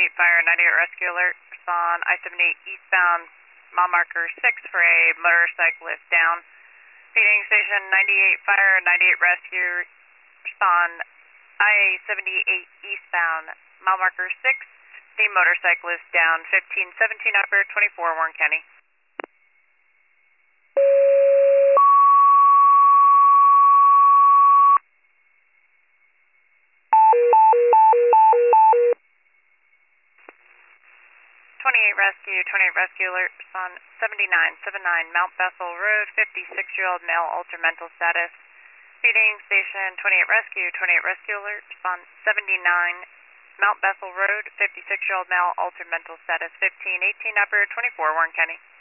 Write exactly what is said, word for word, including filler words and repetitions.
ninety-eight Fire, ninety-eight Rescue Alert. Respond I seventy-eight eastbound, mile marker six for a motorcyclist down. Feeding station ninety-eight Fire, ninety-eight Rescue. Respond I seventy-eight eastbound, mile marker six. The motorcyclist down. fifteen seventeen upper, twenty-four Warren County. twenty-eight Rescue, twenty-eight Rescue Alert, on seventy-nine seventy-nine Mount Bethel Road, fifty-six-year-old male, altered mental status. Feeding station twenty-eight Rescue, twenty-eight Rescue Alert, on seventy-nine Mount Bethel Road, fifty-six-year-old male, altered mental status, fifteen eighteen upper, twenty-four Warren County.